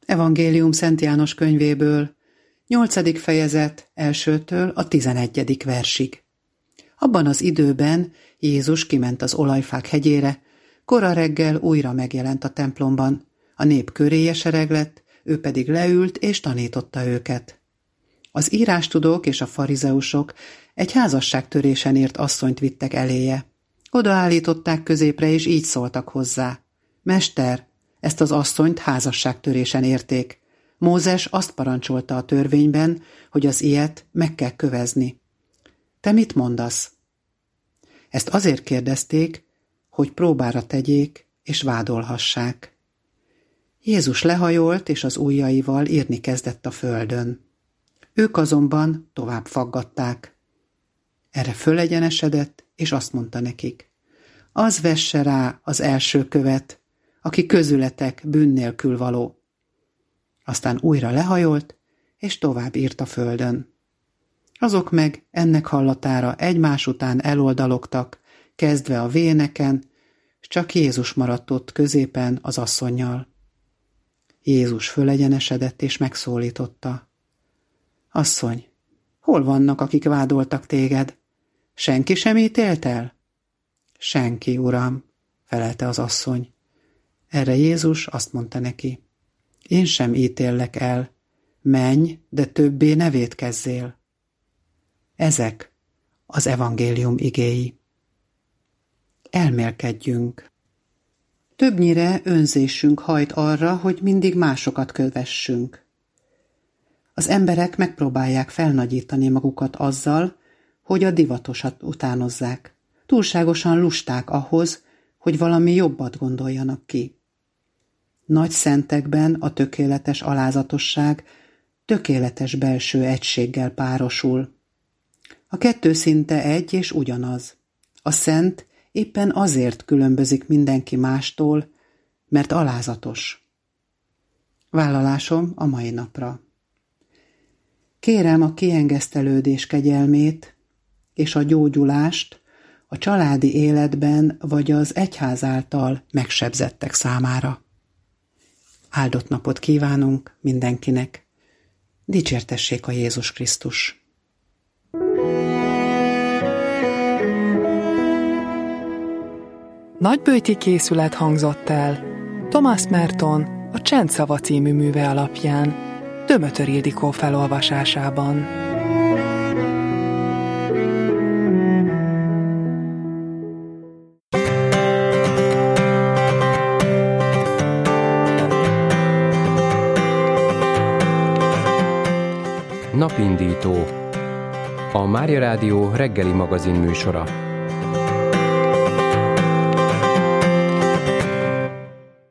Evangélium Szent János könyvéből, 8. fejezet, 1-től a 11. versig. Abban az időben Jézus kiment az Olajfák hegyére, kora reggel újra megjelent a templomban, a nép köréje sereglett, ő pedig leült és tanította őket. Az írástudók és a farizeusok egy házasságtörésen ért asszonyt vittek eléje. Odaállították középre, és így szóltak hozzá: Mester, ezt az asszonyt házasságtörésen érték. Mózes azt parancsolta a törvényben, hogy az ilyet meg kell kövezni. Te mit mondasz? Ezt azért kérdezték, hogy próbára tegyék és vádolhassák. Jézus lehajolt, és az ujjaival írni kezdett a földön. Ők azonban tovább faggatták. Erre fölegyenesedett, és azt mondta nekik: Az vesse rá az első követ, aki közületek bűn nélkül való. Aztán újra lehajolt, és tovább írt a földön. Azok meg ennek hallatára egymás után eloldalogtak, kezdve a véneken, s csak Jézus maradt ott középen az asszonnyal. Jézus fölegyenesedett, és megszólította: Asszony, hol vannak, akik vádoltak téged? Senki sem ítélt el? Senki, uram, felelte az asszony. Erre Jézus azt mondta neki: Én sem ítéllek el, menj, de többé ne vétkezzél. Ezek az evangélium igéi. Elmélkedjünk. Többnyire önzésünk hajt arra, hogy mindig másokat kövessünk. Az emberek megpróbálják felnagyítani magukat azzal, hogy a divatosat utánozzák. Túlságosan lusták ahhoz, hogy valami jobbat gondoljanak ki. Nagy szentekben a tökéletes alázatosság tökéletes belső egységgel párosul. A kettő szinte egy és ugyanaz. A szent éppen azért különbözik mindenki mástól, mert alázatos. Vállalásom a mai napra. Kérem a kiengesztelődés kegyelmét és a gyógyulást a családi életben vagy az egyház által megsebzettek számára. Áldott napot kívánunk mindenkinek. Dicsértessék a Jézus Krisztus! Nagyböjti készület hangzott el Thomas Merton a Csendszava című műve alapján, Dömötör Ildikó felolvasásában. Napindító. A Mária Rádió reggeli magazin műsora.